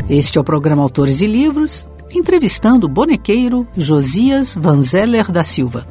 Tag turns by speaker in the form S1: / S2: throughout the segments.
S1: Este é o programa Autores e Livros, entrevistando o bonequeiro Josias Vanzeller da Silva.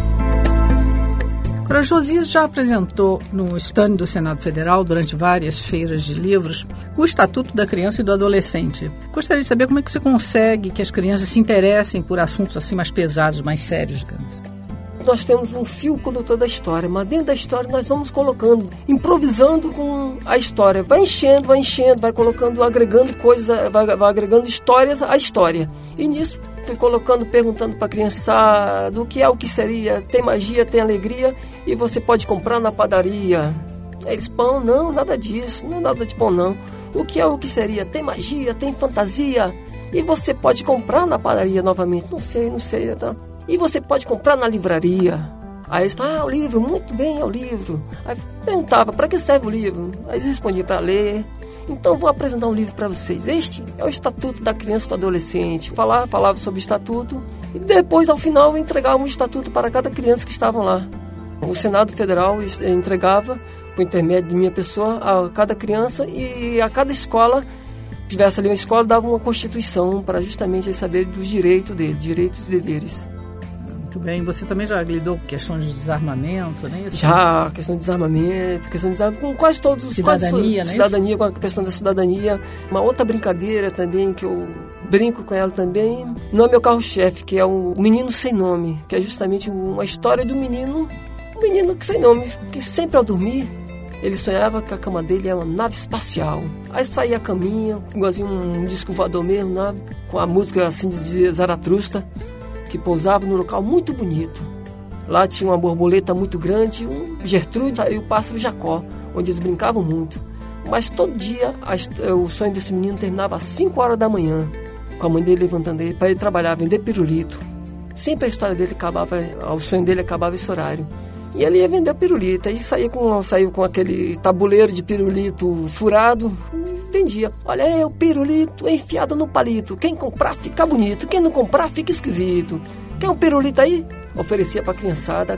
S1: Agora, Josias já apresentou no stand do Senado Federal, durante várias feiras de livros, o Estatuto da Criança e do Adolescente. Gostaria de saber como é que você consegue que as crianças se interessem por assuntos assim mais pesados, mais sérios, digamos.
S2: Nós temos um fio condutor da história, mas dentro da história nós vamos colocando, improvisando com a história. Vai enchendo, vai colocando, agregando coisas, vai agregando histórias à história. E nisso, fui colocando, perguntando para a criançada o que seria. Tem magia, tem alegria e você pode comprar na padaria. Eles, pão, não, nada disso, não é nada de pão, não. O que seria? Tem magia, tem fantasia e você pode comprar na padaria novamente. Não sei, tá? E você pode comprar na livraria. Aí eles falavam, o livro, muito bem, é o livro. Aí perguntava, para que serve o livro? Aí eles respondiam, para ler. Então vou apresentar um livro para vocês. Este é o Estatuto da Criança e do Adolescente. Falava sobre o Estatuto e depois, ao final, entregava um Estatuto para cada criança que estavam lá. O Senado Federal entregava, por intermédio de minha pessoa, a cada criança e a cada escola, tivesse ali uma escola, dava uma Constituição para justamente eles saberem dos direitos deles, direitos e deveres.
S1: Muito bem. Você também já lidou com questões de desarmamento, né?
S2: Já, questão de desarmamento, com quase todos os...
S1: Cidadania, né?
S2: Cidadania, com a questão da cidadania. Uma outra brincadeira também, que eu brinco com ela também, não é meu carro-chefe, que é o Menino Sem Nome, que é justamente uma história do menino, um menino que sem nome, que sempre ao dormir, ele sonhava que a cama dele era uma nave espacial. Aí saía a caminha, igualzinho um disco voador mesmo, né? Com a música assim de Zaratrusta, que pousava num local muito bonito. Lá tinha uma borboleta muito grande, um Gertrude e o pássaro Jacó, onde eles brincavam muito. Mas todo dia o sonho desse menino terminava às 5 horas da manhã, com a mãe dele levantando ele para ele trabalhar, vender pirulito. Sempre a história dele acabava, o sonho dele acabava esse horário. E ele ia vender pirulito, aí saiu com aquele tabuleiro de pirulito furado, vendia. Olha aí, o pirulito enfiado no palito. Quem comprar fica bonito, quem não comprar fica esquisito. Quer um pirulito aí? Oferecia para a criançada,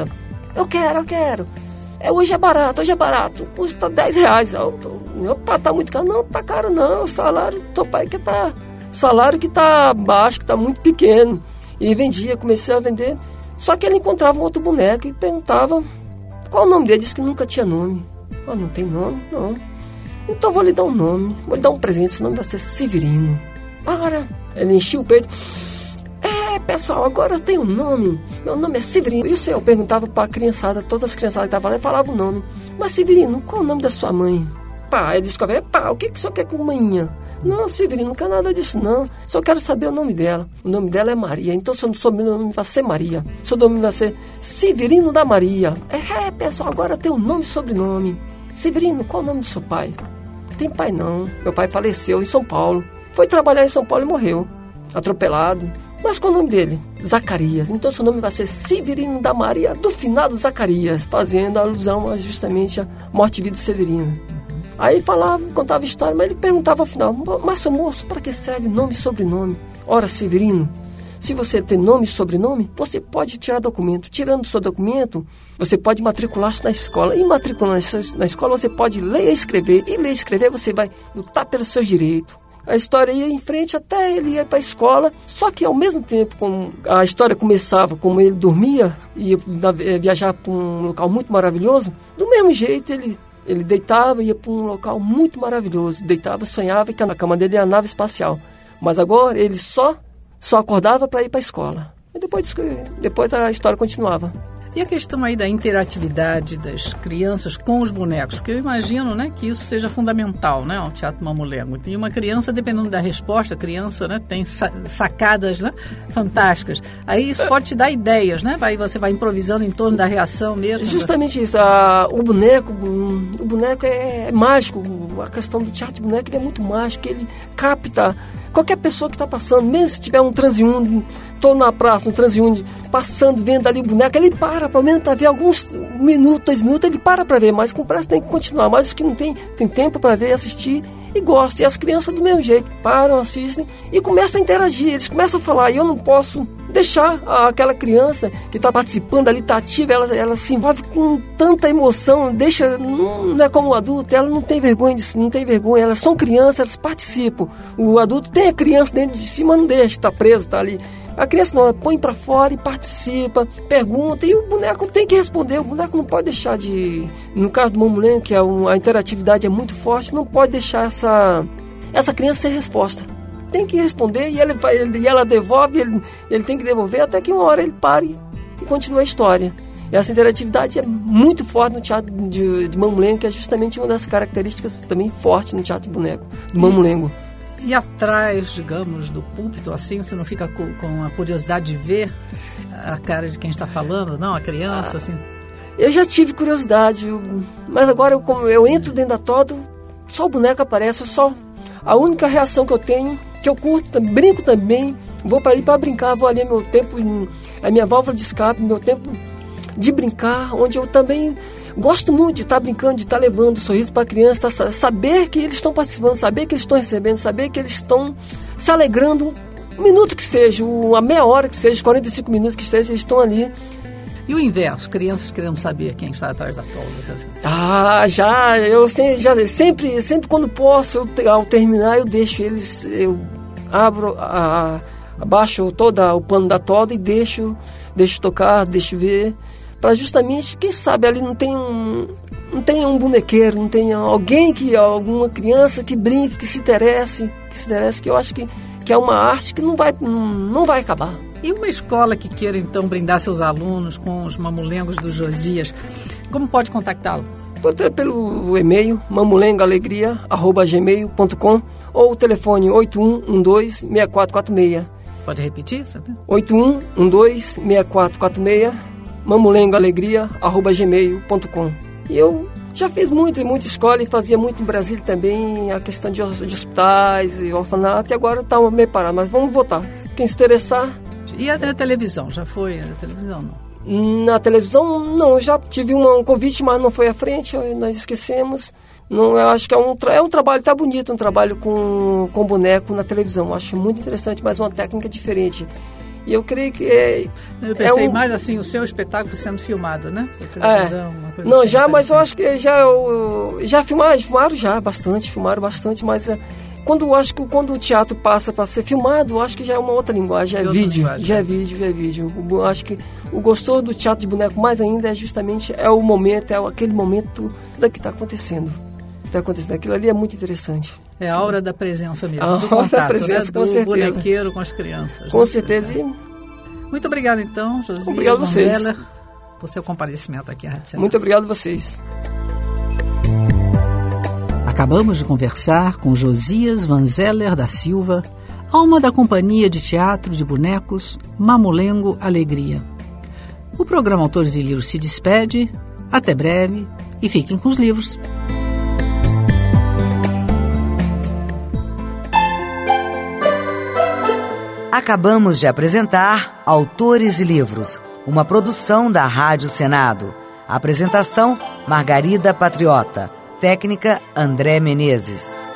S2: eu quero. Hoje é barato, custa R$10. Meu pai, tá muito caro. Não, tá caro não, o salário do teu pai que tá baixo, que tá muito pequeno. E vendia, comecei a vender. Só que ele encontrava um outro boneco e perguntava qual o nome dele. Disse que nunca tinha nome. Não tem nome? Não. Então vou lhe dar um nome, vou lhe dar um presente. Seu nome vai ser Severino. Para! Ele enchia o peito. Pessoal, agora eu tenho um nome. Meu nome é Severino. E o seu? Eu perguntava para a criançada, todas as criançadas que estavam lá, falavam o nome. Mas Severino, qual é o nome da sua mãe? Pá, ele disse, o que o senhor quer com manhã? Não, Severino, não quer nada disso, não. Só quero saber o nome dela. O nome dela é Maria. Então, seu sobrenome vai ser Maria. Seu nome vai ser Severino da Maria. Pessoal, agora tem um nome e sobrenome. Severino, qual é o nome do seu pai? Tem pai, não. Meu pai faleceu em São Paulo. Foi trabalhar em São Paulo e morreu. Atropelado. Mas qual é o nome dele? Zacarias. Então, seu nome vai ser Severino da Maria, do finado Zacarias, fazendo alusão justamente à morte e vida de Severino. Aí contava história, mas ele perguntava ao final, mas seu moço, para que serve nome e sobrenome? Ora, Severino, se você tem nome e sobrenome, você pode tirar documento. Tirando o seu documento, você pode matricular-se na escola. E matriculando-se na escola, você pode ler e escrever. E ler e escrever, você vai lutar pelos seus direitos. A história ia em frente até ele ir para a escola. Só que, ao mesmo tempo, como a história começava, como ele dormia, ia viajar para um local muito maravilhoso, do mesmo jeito ele deitava e ia para um local muito maravilhoso. Deitava, sonhava que a cama dele era a nave espacial. Mas agora ele só acordava para ir para a escola. E depois a história continuava.
S1: E a questão aí da interatividade das crianças com os bonecos? Porque eu imagino, né, que isso seja fundamental, né, ao Teatro Mamulengo. E uma criança, dependendo da resposta, a criança, né, tem sacadas, né, fantásticas. Aí isso pode te dar ideias, né? Você vai improvisando em torno da reação mesmo.
S2: Justamente isso. O boneco é mágico. A questão do teatro de boneco, ele é muito mágico. Ele capta qualquer pessoa que está passando, mesmo se tiver um transeunte, estou na praça, um transeunte, passando, vendo ali o boneco, ele para, pelo menos para ver alguns minutos, 2 minutos, ele para ver, mas com pressa tem que continuar. Mas os que não tem tempo para ver e assistir, e gostam. E as crianças do mesmo jeito param, assistem e começam a interagir. Eles começam a falar, e eu não posso deixar aquela criança que está participando ali, está ativa, ela se envolve com tanta emoção, não é como o adulto, ela não tem vergonha, elas são crianças, elas participam. O adulto tem a criança dentro de si, mas não deixa, está preso, está ali. A criança não, põe para fora e participa, pergunta, e o boneco tem que responder, o boneco não pode deixar de... No caso do Mamulengo, que a interatividade é muito forte, não pode deixar essa criança sem resposta. Tem que responder e ela devolve, ele tem que devolver até que uma hora ele pare e continue a história. E essa interatividade é muito forte no teatro de Mamulengo, que é justamente uma das características também fortes no teatro de boneco, do Mamulengo.
S1: E atrás, digamos, do púlpito, assim, você não fica com a curiosidade de ver a cara de quem está falando, não? A criança, assim?
S2: Eu já tive curiosidade, mas agora como eu entro dentro da toda, só o boneco aparece, a única reação que eu tenho, que eu curto, brinco também, vou para ali para brincar, vou ali meu tempo, a minha válvula de escape, meu tempo de brincar, onde eu também gosto muito de estar brincando, de estar levando sorriso para a criança, saber que eles estão participando, saber que eles estão recebendo, saber que eles estão se alegrando, um minuto que seja, a meia hora que seja, 45 minutos que seja, eles estão ali.
S1: E o inverso, crianças querendo saber quem está atrás da toga?
S2: Sempre quando posso, ao terminar, eu deixo eles, eu abro, abaixo todo o pano da toda e deixo tocar, deixo ver, para justamente, quem sabe ali não tem um bonequeiro, não tem alguma criança que brinque, que se interesse, que eu acho que é uma arte que não vai acabar.
S1: E uma escola que queira, então, brindar seus alunos com os mamulengos do Josias, como pode contactá-lo?
S2: Pelo e-mail mamulengoalegria@gmail.com ou o telefone 8112-6446.
S1: Pode repetir?
S2: 8112-6446, mamulengoalegria@gmail.com. E eu já fiz muita escola e fazia muito em Brasília também, a questão de hospitais e orfanato, e agora está meio parado, mas vamos voltar. Quem se interessar...
S1: E a televisão? Já foi a televisão, não?
S2: Na televisão, não. Eu já tive um convite, mas não foi à frente. Nós esquecemos. Não, eu acho que é um trabalho, tá bonito, um trabalho com boneco na televisão. Eu acho muito interessante, mas uma técnica diferente. E eu creio que
S1: Eu pensei mais assim, o seu espetáculo sendo filmado, né? A televisão, uma coisa
S2: não,
S1: assim,
S2: já, mas eu acho que já filmaram filmaram bastante, mas... Quando o teatro passa para ser filmado, eu acho que já é uma outra linguagem, é vídeo. Eu acho que o gostoso do teatro de boneco mais ainda é justamente o momento, aquele momento que está acontecendo. Aquilo ali é muito interessante.
S1: É a hora da presença mesmo,
S2: do contato, da presença,
S1: né? Do bonequeiro com as crianças.
S2: Com certeza.
S1: Muito obrigado, então, Josias.
S2: Obrigado a vocês.
S1: Vanzeller, por seu comparecimento aqui à Rádio Senado.
S2: Muito obrigado a vocês.
S1: Acabamos de conversar com Josias Vanzeller da Silva, alma da companhia de teatro de bonecos Mamulengo Alegria. O programa Autores e Livros se despede, até breve e fiquem com os livros.
S3: Acabamos de apresentar Autores e Livros, uma produção da Rádio Senado. Apresentação: Margarida Patriota. Técnica: André Menezes.